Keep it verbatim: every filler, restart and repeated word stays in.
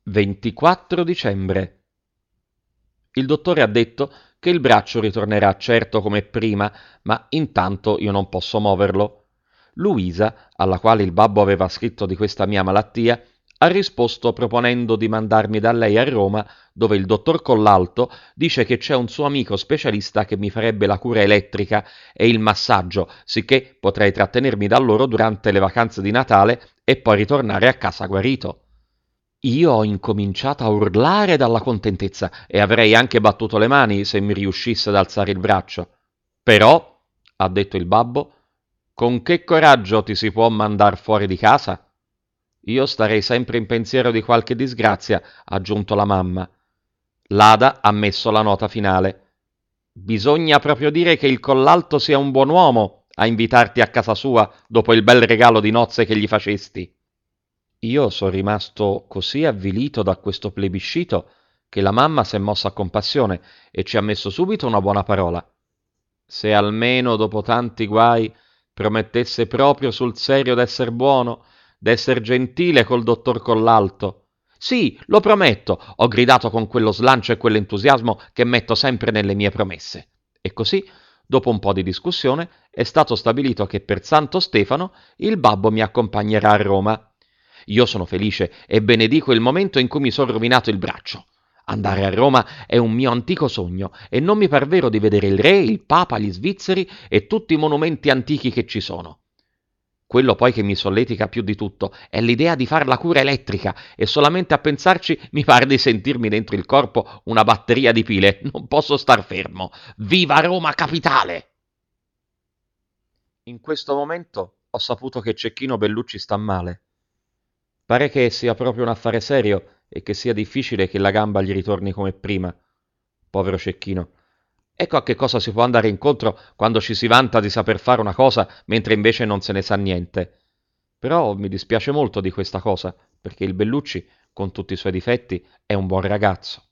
ventiquattro dicembre. Il dottore ha detto che il braccio ritornerà certo come prima, ma intanto io non posso muoverlo. Luisa, alla quale il babbo aveva scritto di questa mia malattia, ha risposto proponendo di mandarmi da lei a Roma, dove il dottor Collalto dice che c'è un suo amico specialista che mi farebbe la cura elettrica e il massaggio, sicché potrei trattenermi da loro durante le vacanze di Natale e poi ritornare a casa guarito. Io ho incominciato a urlare dalla contentezza e avrei anche battuto le mani se mi riuscisse ad alzare il braccio. Però, ha detto il babbo, con che coraggio ti si può mandar fuori di casa? Io starei sempre in pensiero di qualche disgrazia, ha aggiunto la mamma. L'Ada ha messo la nota finale. Bisogna proprio dire che il Collalto sia un buon uomo a invitarti a casa sua dopo il bel regalo di nozze che gli facesti. Io sono rimasto così avvilito da questo plebiscito che la mamma si è mossa a compassione e ci ha messo subito una buona parola. Se almeno dopo tanti guai promettesse proprio sul serio d'esser buono, d'esser gentile col dottor Collalto. Sì, lo prometto, ho gridato con quello slancio e quell'entusiasmo che metto sempre nelle mie promesse. E così, dopo un po' di discussione, è stato stabilito che per Santo Stefano il babbo mi accompagnerà a Roma. Io sono felice e benedico il momento in cui mi sono rovinato il braccio. Andare a Roma è un mio antico sogno e non mi par vero di vedere il re, il papa, gli svizzeri e tutti i monumenti antichi che ci sono. Quello poi che mi solletica più di tutto è l'idea di far la cura elettrica e solamente a pensarci mi pare di sentirmi dentro il corpo una batteria di pile. Non posso star fermo. Viva Roma capitale! In questo momento ho saputo che Cecchino Bellucci sta male. Pare che sia proprio un affare serio e che sia difficile che la gamba gli ritorni come prima. Povero Cecchino. Ecco a che cosa si può andare incontro quando ci si vanta di saper fare una cosa mentre invece non se ne sa niente. Però mi dispiace molto di questa cosa, perché il Bellucci, con tutti i suoi difetti, è un buon ragazzo.